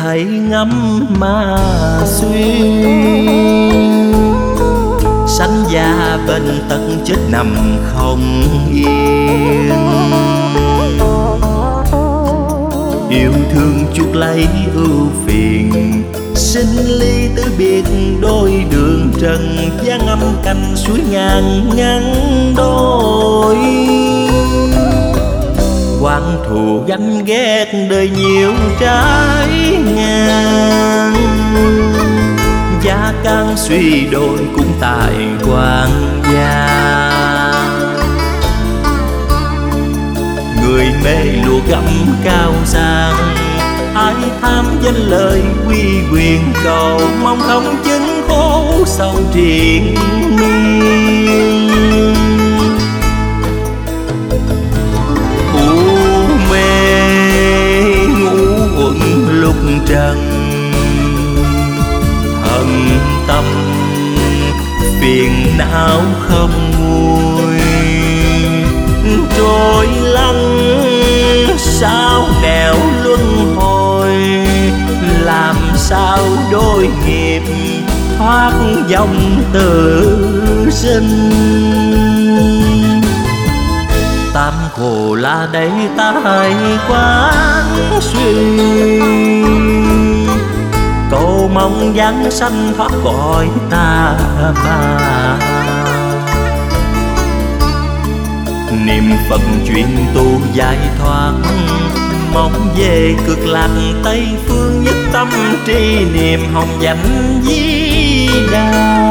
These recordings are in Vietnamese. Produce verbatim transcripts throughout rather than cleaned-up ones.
thấy ngắm mà suy. Sánh da bên tận chết nằm không yên, yêu thương chuốc lấy ưu phiền. Sinh ly từ biệt đôi đường trần, gian âm canh suối ngàn ngắn đôi. Oán thù ganh ghét đời nhiều trái ngang, giá can suy đôi cũng tại quan gia. Người mê lụa gấm cao sang, ai tham danh lời quy quyền cầu, mong không chứng khổ sâu triền miên. U mê ngủ uẩn lúc trần, hận tâm phiền não không nguôi. Trôi lăn sao nẻo luân hồi, làm sao đôi nghiệp thoát dòng tử sinh. Tam khổ là đây tai quán suy, cầu mong giáng sanh thoát cõi ta bà. Niệm Phật chuyên tu giải thoát, mong về cực lạc Tây phương, nhất tâm tri niệm hồng danh Di Đà.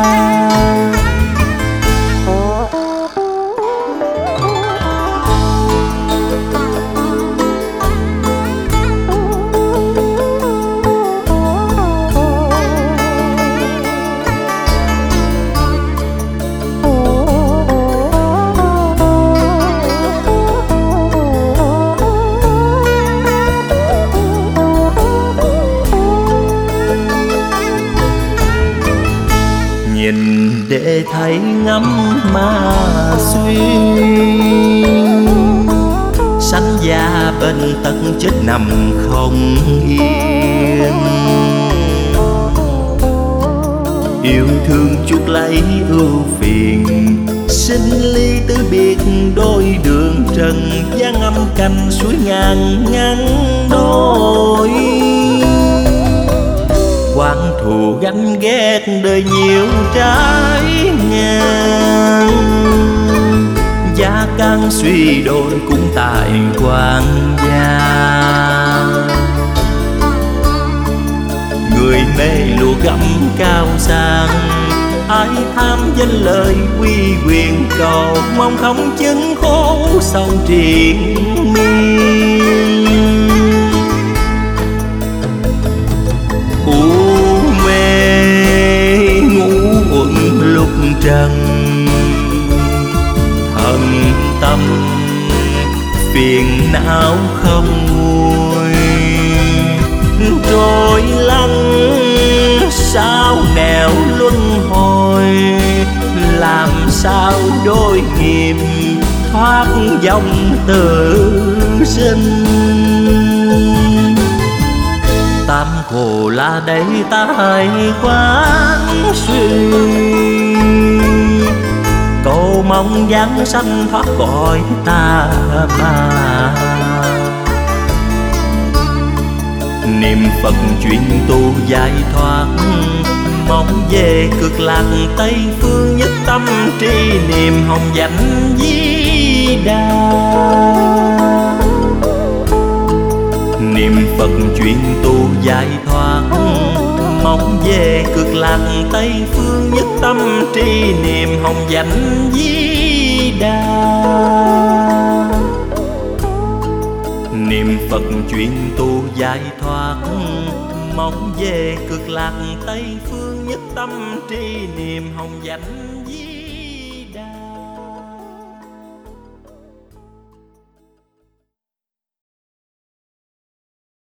Nhìn để thấy ngắm mà suy, sánh da bên tận chết nằm không yên. Yêu thương chuốc lấy ưu phiền, sinh ly từ biệt đôi đường trần, gian âm canh suối ngàn ngắn đôi. Oán thù ganh ghét đời nhiều trái ngang, giá can suy đôi cũng tại quan gia. Người mê lụa gấm cao sang, ai tham danh lời quy quyền cầu, mong không chứng khổ sâu triền miên. Trần hận tâm phiền não không nguôi. Trôi lăn sao nẻo luân hồi, làm sao đôi nghiệp thoát dòng tử sinh. Tam khổ là đây tai quán suy, cầu mong giáng sanh thoát cõi ta bà. Niệm Phật chuyên tu giải thoát, mong về cực lạc Tây phương, nhất tâm tri niệm hồng danh Di Đà. Niệm Phật chuyên tu giải thoát, mong về cực lạc Tây phương, nhất tâm tri niệm hồng danh Di Đà. Niệm Phật chuyên tu giải thoát, mong về cực lạc Tây phương, nhất tâm tri niệm hồng danh Di